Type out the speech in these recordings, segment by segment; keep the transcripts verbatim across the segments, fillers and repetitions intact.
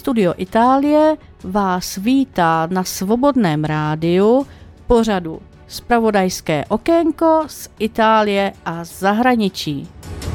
Studio Itálie vás vítá na Svobodném rádiu pořadu Zpravodajské okénko z Itálie a zahraničí.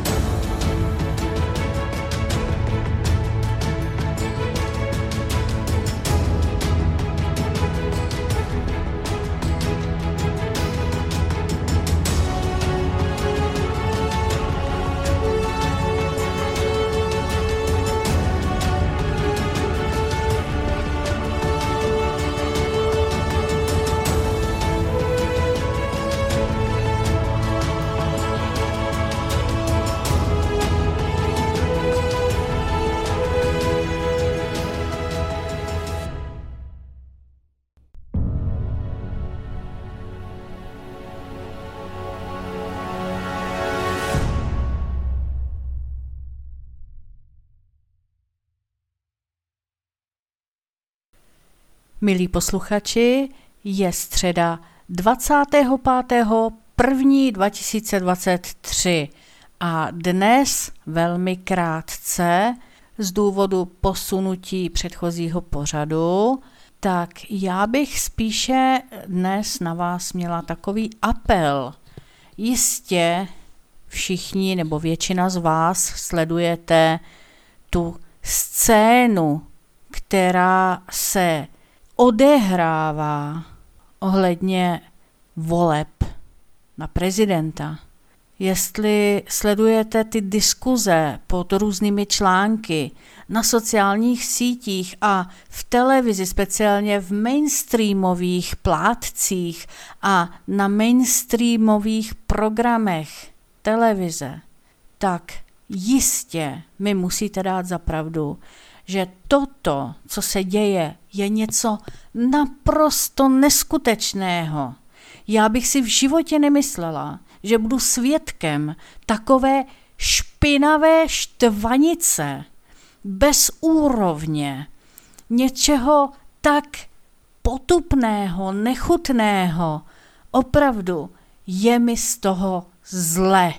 Milí posluchači, je středa dvacátého pátého prvního dva tisíce dvacet tři a dnes velmi krátce z důvodu posunutí předchozího pořadu, tak já bych spíše dnes na vás měla takový apel. Jistě všichni nebo většina z vás sledujete tu scénu, která se odehrává ohledně voleb na prezidenta. Jestli sledujete ty diskuze pod různými články na sociálních sítích a v televizi, speciálně v mainstreamových plátcích a na mainstreamových programech televize, tak jistě mi musíte dát za pravdu, že toto, co se děje, je něco naprosto neskutečného. Já bych si v životě nemyslela, že budu svědkem takové špinavé štvanice, bez úrovně, něčeho tak potupného, nechutného. Opravdu je mi z toho zle.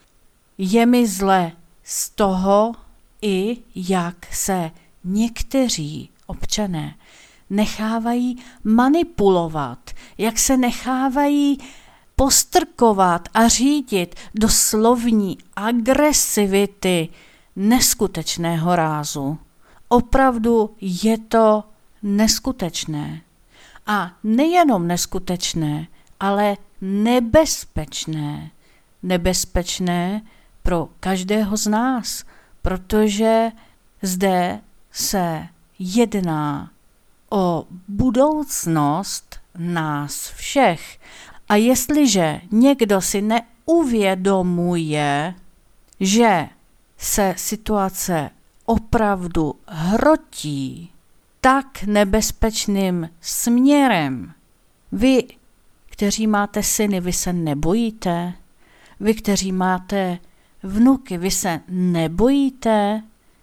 Je mi zle z toho, i jak se někteří občané nechávají manipulovat, jak se nechávají postrkovat a řídit do slovní agresivity neskutečného rázu. Opravdu je to neskutečné. A nejenom neskutečné, ale nebezpečné. Nebezpečné pro každého z nás, protože zde se jedná o budoucnost nás všech. A jestliže někdo si neuvědomuje, že se situace opravdu hrotí tak nebezpečným směrem, vy, kteří máte syny, vy se nebojíte? Vy, kteří máte vnuky, vy se nebojíte?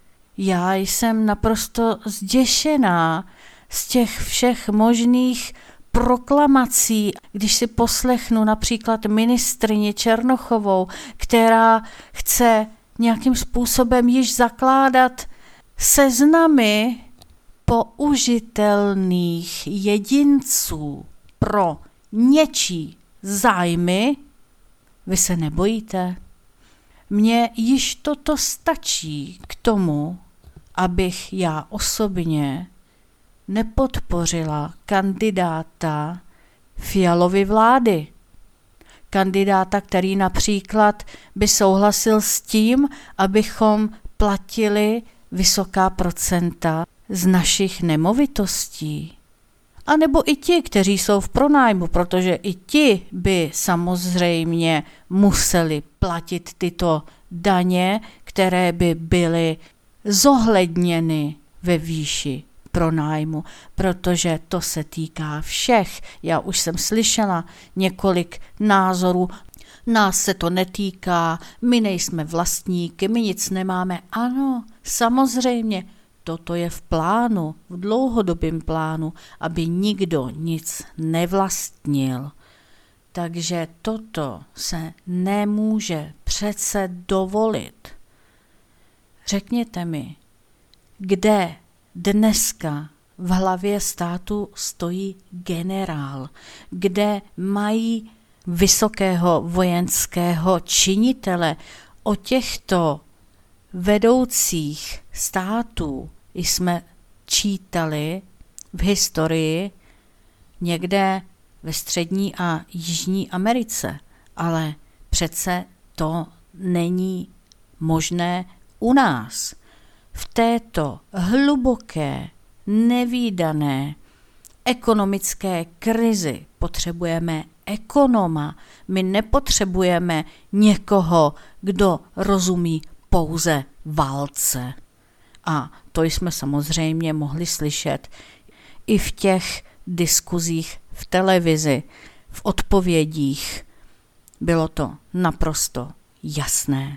Já jsem naprosto zděšená z těch všech možných proklamací, když si poslechnu například ministryni Černochovou, která chce nějakým způsobem již zakládat seznamy použitelných jedinců pro něčí zájmy. Vy se nebojíte? Mně již toto stačí k tomu, abych já osobně nepodpořila kandidáta Fialovy vlády. Kandidáta, který například by souhlasil s tím, abychom platili vysoká procenta z našich nemovitostí. A nebo i ti, kteří jsou v pronájmu, protože i ti by samozřejmě museli platit tyto daně, které by byly zohledněny ve výši pronájmu, protože to se týká všech. Já už jsem slyšela několik názorů, nás se to netýká, my nejsme vlastníky, my nic nemáme. Ano, samozřejmě, toto je v plánu, v dlouhodobém plánu, aby nikdo nic nevlastnil. Takže toto se nemůže přece dovolit. Řekněte mi, kde dneska v hlavě státu stojí generál, kde mají vysokého vojenského činitele. O těchto vedoucích států jsme čítali v historii někde ve Střední a Jižní Americe, ale přece to není možné u nás. V této hluboké, nevídané ekonomické krizi potřebujeme ekonoma. My nepotřebujeme někoho, kdo rozumí pouze válce. A to jsme samozřejmě mohli slyšet i v těch diskuzích v televizi, v odpovědích. Bylo to naprosto jasné.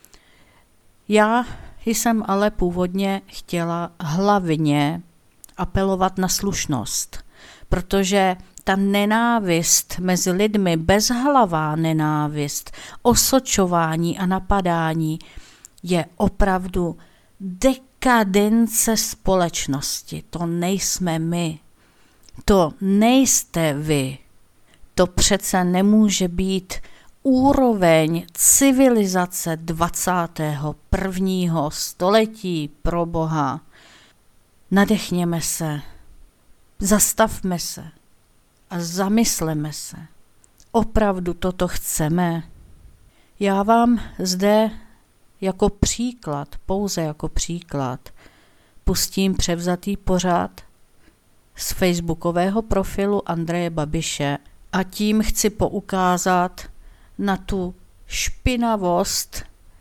Já jsem ale původně chtěla hlavně apelovat na slušnost, protože ta nenávist mezi lidmi, bezhlavá nenávist, osočování a napadání je opravdu dekadence společnosti. To nejsme my. To nejste vy. To přece nemůže být úroveň civilizace dvacátého prvního století, pro Boha. Nadechněme se, zastavme se a zamysleme se. Opravdu toto chceme? Já vám zde jako příklad, pouze jako příklad, pustím převzatý pořad z facebookového profilu Andreje Babiše a tím chci poukázat na tu špinavost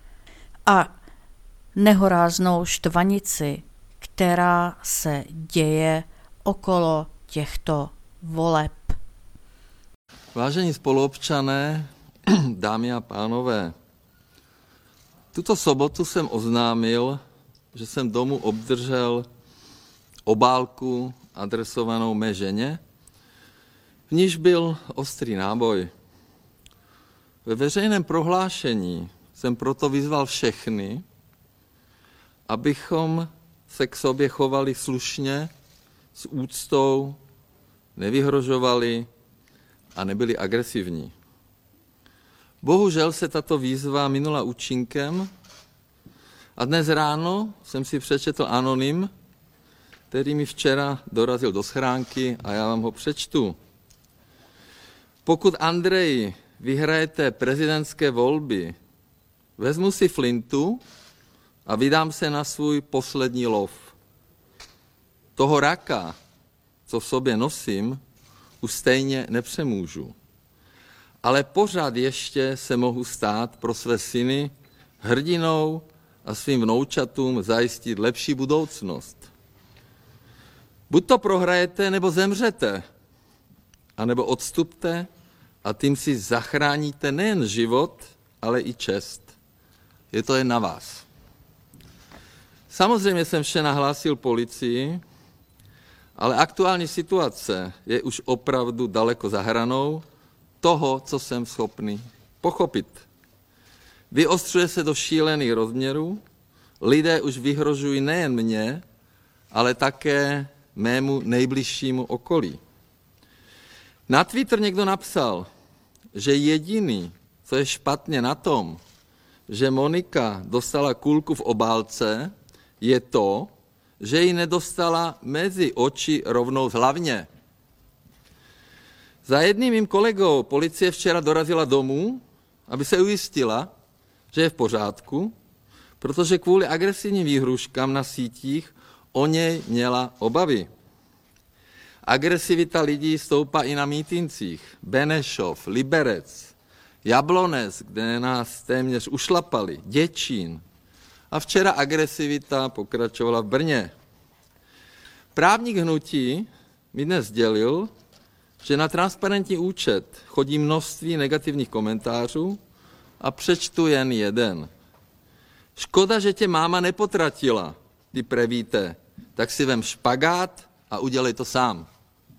a nehoráznou štvanici, která se děje okolo těchto voleb. Vážení spoluobčané, dámy a pánové, tuto sobotu jsem oznámil, že jsem domů obdržel obálku adresovanou mé ženě, v níž byl ostrý náboj. Ve veřejném prohlášení jsem proto vyzval všechny, abychom se k sobě chovali slušně, s úctou, nevyhrožovali a nebyli agresivní. Bohužel se tato výzva minula účinkem a dnes ráno jsem si přečetl anonym, který mi včera dorazil do schránky a já vám ho přečtu. Pokud, Andreji, vyhrajete prezidentské volby, vezmu si flintu a vydám se na svůj poslední lov. Toho raka, co v sobě nosím, už stejně nepřemůžu. Ale pořád ještě se mohu stát pro své syny hrdinou a svým vnoučatům zajistit lepší budoucnost. Buď to prohrajete, nebo zemřete, anebo odstupte a tím si zachráníte nejen život, ale i čest. Je to jen na vás. Samozřejmě jsem vše nahlásil policii, ale aktuální situace je už opravdu daleko za hranou toho, co jsem schopný pochopit. Vyostřuje se do šílených rozměrů, lidé už vyhrožují nejen mně, ale také mému nejbližšímu okolí. Na Twitter někdo napsal, že jediný, co je špatně na tom, že Monika dostala kulku v obálce, je to, že ji nedostala mezi oči rovnou z hlavně. Za jedním mým kolegou policie včera dorazila domů, aby se ujistila, že je v pořádku, protože kvůli agresivním výhruškám na sítích o něj měla obavy. Agresivita lidí stoupá i na mítincích. Benešov, Liberec, Jablonec, kde nás téměř ušlapali, Děčín. A včera agresivita pokračovala v Brně. Právník hnutí mi dnes sdělil, že na transparentní účet chodí množství negativních komentářů a přečtu jen jeden. Škoda, že tě máma nepotratila, ty prevíte, tak si vem špagát a udělej to sám.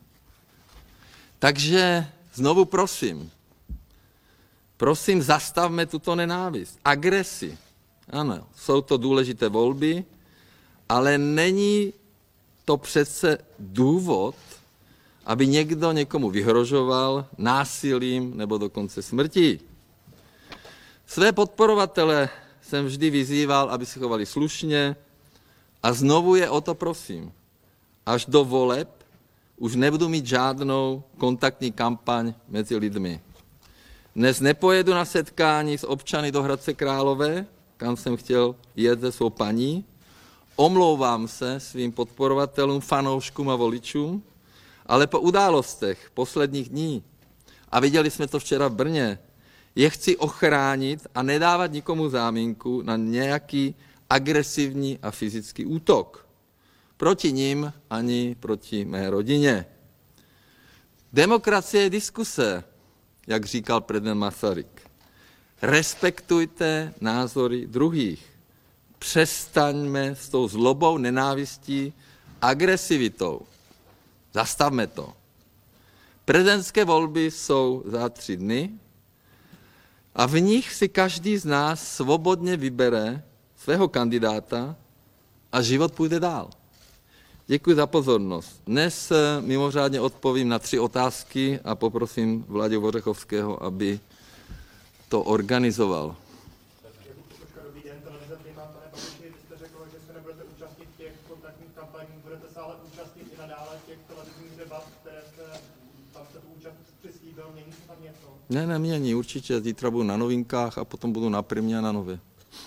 Takže znovu prosím, prosím, zastavme tuto nenávist, agresi. Ano, jsou to důležité volby, ale není to přece důvod, aby někdo někomu vyhrožoval násilím nebo dokonce smrtí. Své podporovatele jsem vždy vyzýval, aby se chovali slušně a znovu je o to prosím. Až do voleb už nebudu mít žádnou kontaktní kampaň mezi lidmi. Dnes nepojedu na setkání s občany do Hradce Králové, kam jsem chtěl jet se svou paní. Omlouvám se svým podporovatelům, fanouškům a voličům, ale po událostech posledních dní, a viděli jsme to včera v Brně, je chci ochránit a nedávat nikomu záminku na nějaký agresivní a fyzický útok. Proti nim ani proti mé rodině. Demokracie je diskuse, jak říkal prezident Masaryk. Respektujte názory druhých. Přestaňme s tou zlobou, nenávistí, agresivitou. Zastavme to. Prezidentské volby jsou za tři dny a v nich si každý z nás svobodně vybere svého kandidáta a život půjde dál. Děkuji za pozornost. Dnes mimořádně odpovím na tři otázky a poprosím Vláďu Vořechovského, aby to organizoval. Dobrý den, televize Prima, pane Babiši, vy jste řekl, že se nebudete účastnit těch kontaktních kampaní, budete se ale účastnit i nadále těch televizních debat, které se tam se tu účast přislíbil, mění se tam něco? Ne, nemění, určitě. Zítra budu na Novinkách a potom budu na Primě a na Nově.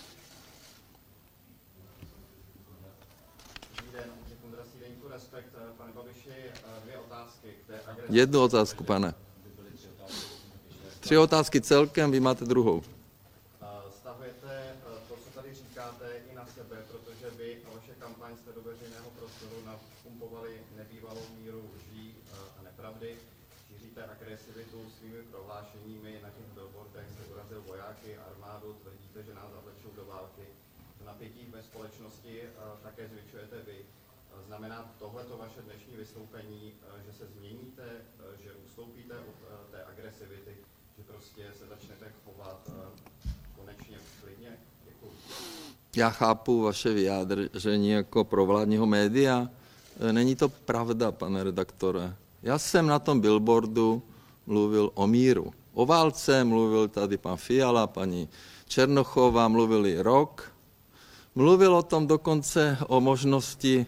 Pane Babiši, dvě otázky k té agresi. Jednu otázku, pane. Tři otázky celkem, vy máte druhou. Stahujete to, co tady říkáte, i na sebe, protože vy a vaše kampaň jste do veřejného prostoru napumpovali nebývalou míru lží a nepravdy. Šíříte agresivitu svými prohlášeními, na těch billboardech jste urazil vojáky, armádu, tvrdíte, že nás zavlečou do války. Napětí ve společnosti také zvyšujete vy. Znamená tohleto vaše dnešní vystoupení, že se změníte, že ustoupíte od té agresivity, že prostě se začnete chovat konečně klidně? Děkuji. Já chápu vaše vyjádření jako provládního média. Není to pravda, pane redaktore. Já jsem na tom billboardu mluvil o míru. O válce mluvil tady pan Fiala, paní Černochová, mluvili rok. Mluvil o tom dokonce o možnosti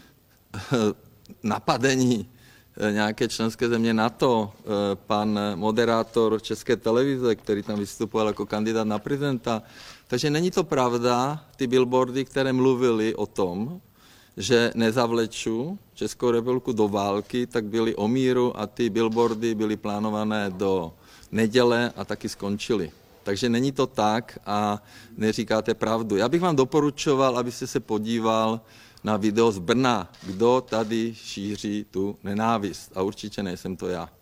napadení nějaké členské země NATO, pan moderátor České televize, který tam vystupoval jako kandidát na prezidenta. Takže není to pravda, ty billboardy, které mluvily o tom, že nezavleču Českou republiku do války, tak byly o míru a ty billboardy byly plánované do neděle a taky skončily. Takže není to tak a neříkáte pravdu. Já bych vám doporučoval, abyste se podíval na video z Brna, kdo tady šíří tu nenávist. A určitě nejsem to já.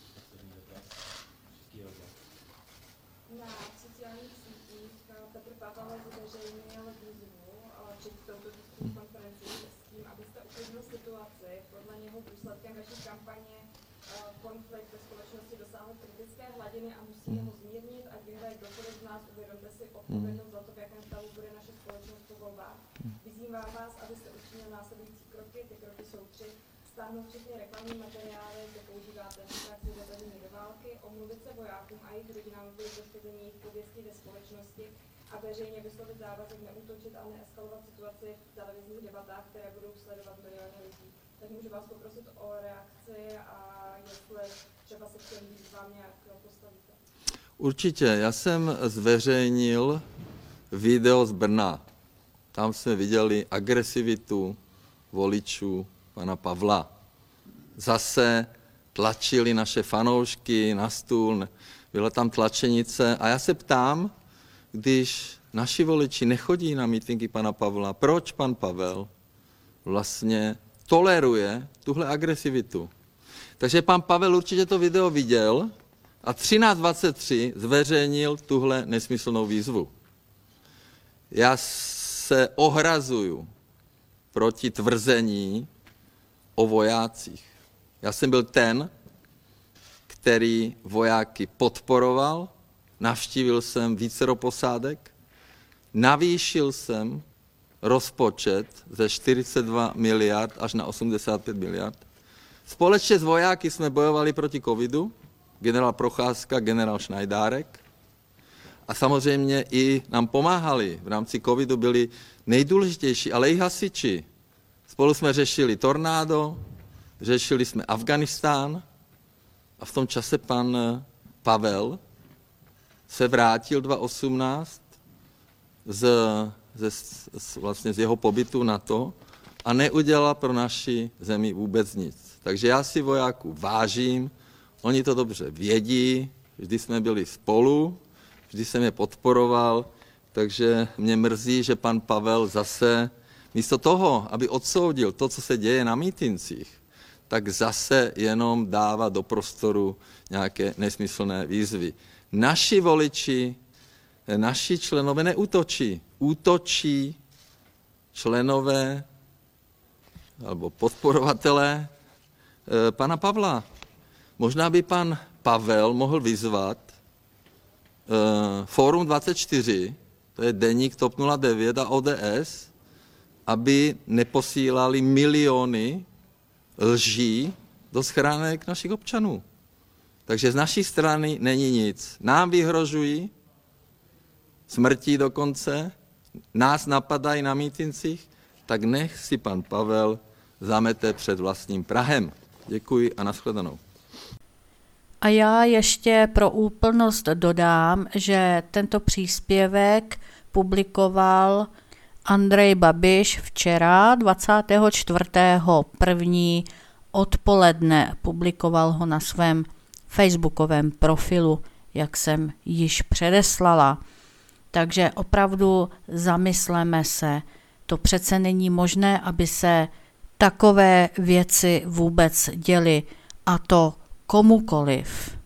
Na sociálních sítích Petr Pavel zveřejnil výzvu před touto tiskovou konferencí s tím, abyste uklidnil situaci. Podle něho důsledkem vaší kampaně konflikt ve společnosti dosáhl kritické hladiny a musíme ho zmírnit, ať vyhraje kdokoliv z nás. Uvědomte si odpovědnost za to, v jakém stavu bude naše společnost po volbách. Vyzývám vás, abyste učinil následující kroky. Ty kroky jsou tři. Stáhnout všechny reklamní materiály, kde používáte frakci zavedení do války, omluvit se vojákům a jejich rodinám kvůli poškození jejich pověsti ve společnosti a veřejně vyslovit závazek neútočit a neeskalovat situaci v televizních debatách, které budou sledovat miliony lidí. Tak můžu vás poprosit o reakci a jestli třeba se k těm výzvám nějak postavíte. Určitě. Já jsem zveřejnil video z Brna. Tam jsme viděli agresivitu voličů pana Pavla. Zase tlačili naše fanoušky na stůl, byla tam tlačenice. A já se ptám, když naši voliči nechodí na mítinky pana Pavla, proč pan Pavel vlastně toleruje tuhle agresivitu. Takže pan Pavel určitě to video viděl a třináct dvacet tři zveřejnil tuhle nesmyslnou výzvu. Já se ohrazuju proti tvrzení o vojácích. Já jsem byl ten, který vojáky podporoval, navštívil jsem vícero posádek, navýšil jsem rozpočet ze čtyřicet dva miliard až na osmdesát pět miliard. Společně s vojáky jsme bojovali proti covidu, generál Procházka, generál Šnajdárek. A samozřejmě i nám pomáhali. V rámci covidu byli nejdůležitější, ale i hasiči. Spolu jsme řešili tornádo, řešili jsme Afganistán a v tom čase pan Pavel se vrátil dva tisíce osmnáct z, z, z, vlastně z jeho pobytu na to a neudělal pro naši zemi vůbec nic. Takže já si vojáků vážím, oni to dobře vědí, vždy jsme byli spolu, vždy jsem je podporoval, takže mě mrzí, že pan Pavel zase místo toho, aby odsoudil to, co se děje na mítincích, tak zase jenom dává do prostoru nějaké nesmyslné výzvy. Naši voliči, naši členové neútočí. Útočí členové alebo podporovatelé e, pana Pavla. Možná by pan Pavel mohl vyzvat e, Fórum dvacet čtyři, to je deník TOP nula devět a O D S, aby neposílali miliony lží do schránek našich občanů. Takže z naší strany není nic. Nám vyhrožují, smrtí dokonce, nás napadají na mítincích, tak nech si pan Pavel zamete před vlastním prahem. Děkuji a nashledanou. A já ještě pro úplnost dodám, že tento příspěvek publikoval Andrej Babiš včera dvacátého čtvrtého prvního odpoledne. Publikoval ho na svém facebookovém profilu, jak jsem již předeslala. Takže opravdu zamysleme se, to přece není možné, aby se takové věci vůbec děly, a to komukoliv.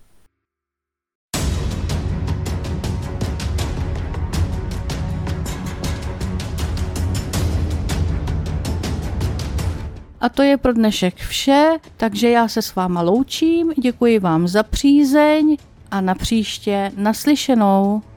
A to je pro dnešek vše, takže já se s váma loučím, děkuji vám za přízeň a na příště naslyšenou.